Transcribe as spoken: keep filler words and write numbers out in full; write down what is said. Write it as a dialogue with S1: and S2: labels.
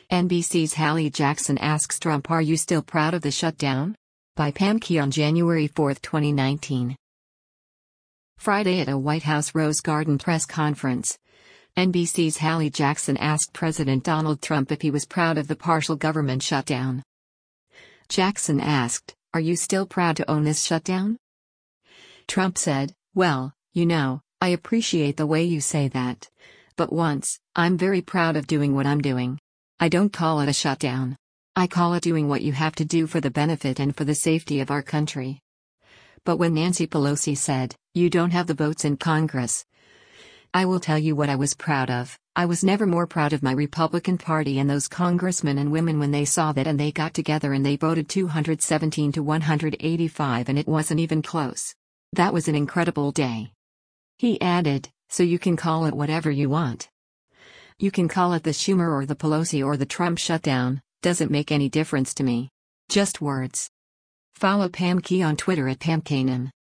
S1: N B C's Hallie Jackson asks Trump, "Are you still proud of the shutdown?" By Pam Key on January fourth, twenty nineteen. Friday at a White House Rose Garden press conference, N B C's Hallie Jackson asked President Donald Trump if he was proud of the partial government shutdown. Jackson asked, "Are you still proud to own this shutdown?" Trump said, "Well, you know, I appreciate the way you say that. But once, I'm very proud of doing what I'm doing. I don't call it a shutdown. I call it doing what you have to do for the benefit and for the safety of our country." But when Nancy Pelosi said, "You don't have the votes in Congress," I will tell you what I was proud of. I was never more proud of my Republican Party and those congressmen and women when they saw that and they got together and they voted two hundred seventeen to one hundred eighty-five and it wasn't even close. That was an incredible day. He added, "So you can call it whatever you want. You can call it the Schumer or the Pelosi or the Trump shutdown, doesn't make any difference to me. Just words." Follow Pam Key on Twitter at Pam Kanem.